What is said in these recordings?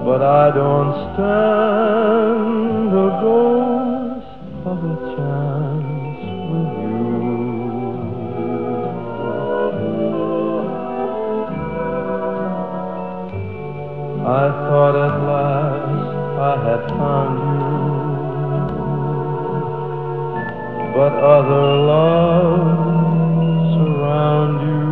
but I don't stand a ghost of a chance with you. I thought at last I had found you, but other loves surround you,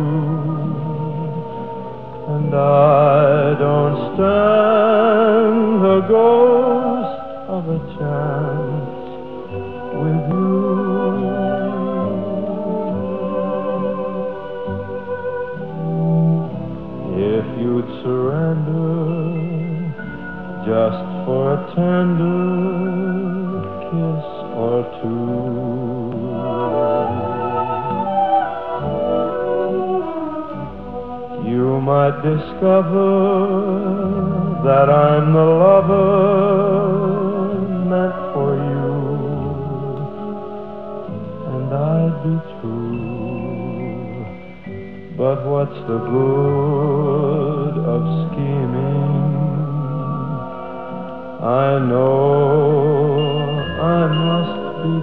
and I don't stand a ghost of a chance with you. If you'd surrender just for a tender kiss or two, you might discover that I'm the lover meant for you, and I'd be true. But what's the good of scheming? I know I must be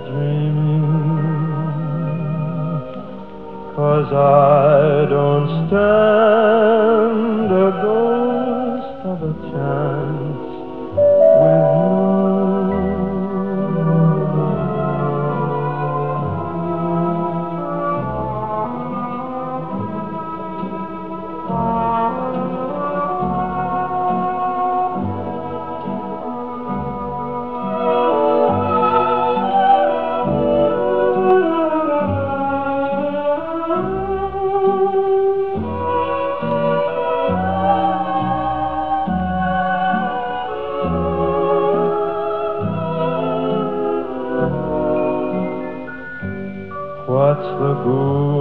dreaming, 'cause I don't stand a ghost of a chance with you. What's the good